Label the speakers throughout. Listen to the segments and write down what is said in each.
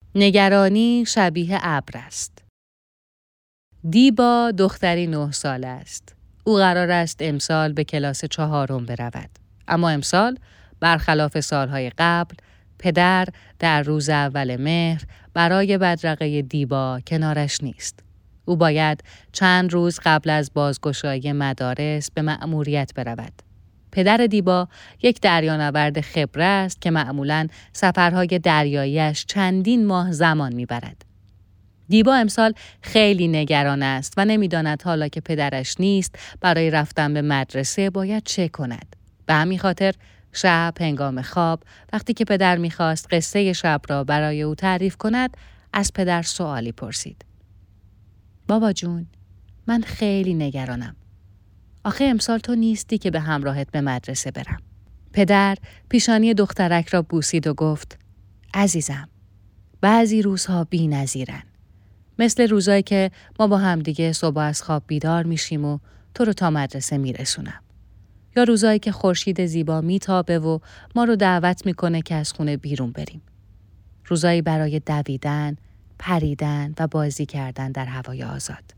Speaker 1: نگرانی شبیه ابر است. دیبا دختری 9 ساله است. او قرار است امسال به کلاس 4 برود. اما امسال برخلاف سالهای قبل پدر در روز اول مهر برای بدرقه دیبا کنارش نیست. او باید چند روز قبل از بازگشایی مدارس به مأموریت برود. پدر دیبا یک دریانورد خبره است که معمولاً سفرهای دریاییش چندین ماه زمان میبرد. دیبا امسال خیلی نگران است و نمیداند حالا که پدرش نیست برای رفتن به مدرسه باید چه کند. به همین خاطر شب هنگام خواب وقتی که پدر میخواست قصه شب را برای او تعریف کند از پدر سوالی پرسید. بابا جون، من خیلی نگرانم. آخه امسال تو نیستی که به همراهت به مدرسه برم. پدر پیشانی دخترک را بوسید و گفت عزیزم، بعضی روزها بی‌نظیرن. مثل روزایی که ما با همدیگه صبح از خواب بیدار میشیم و تو رو تا مدرسه میرسونم. یا روزایی که خورشید زیبا میتابه و ما رو دعوت میکنه که از خونه بیرون بریم. روزایی برای دویدن، پریدن و بازی کردن در هوای آزاد.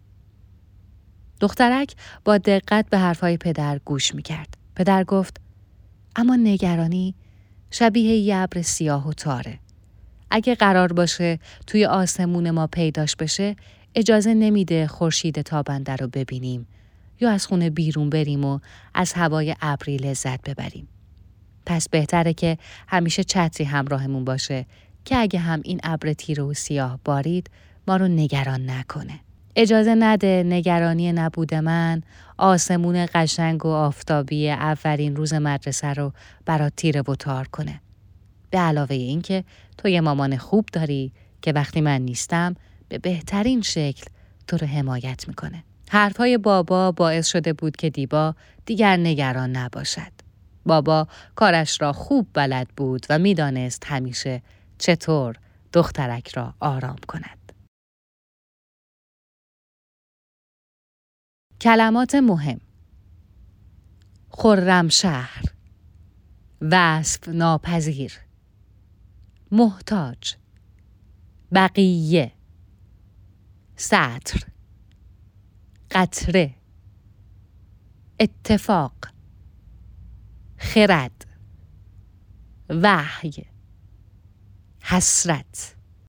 Speaker 1: دخترک با دقت به حرفهای پدر گوش میکرد. پدر گفت اما نگرانی شبیه یه ابر سیاه و تاره. اگه قرار باشه توی آسمون ما پیداش بشه، اجازه نمیده خورشید تابنده رو ببینیم یا از خونه بیرون بریم و از هوای ابری لذت ببریم. پس بهتره که همیشه چتری همراهمون باشه که اگه هم این ابر تیره و سیاه بارید ما رو نگران نکنه. اجازه نده نگرانی نبود من آسمون قشنگ و آفتابی اولین روز مدرسه رو برات تیره و تار کنه. به علاوه این که تو یه مامان خوب داری که وقتی من نیستم به بهترین شکل تو رو حمایت میکنه. حرفهای بابا باعث شده بود که دیبا دیگر نگران نباشد. بابا کارش را خوب بلد بود و میدانست همیشه چطور دخترک را آرام کند. کلمات مهم: خرمشهر، وصف ناپذیر، محتاج، بقیه، سطر، قطره، اتفاق، خرد، وحی، حسرت.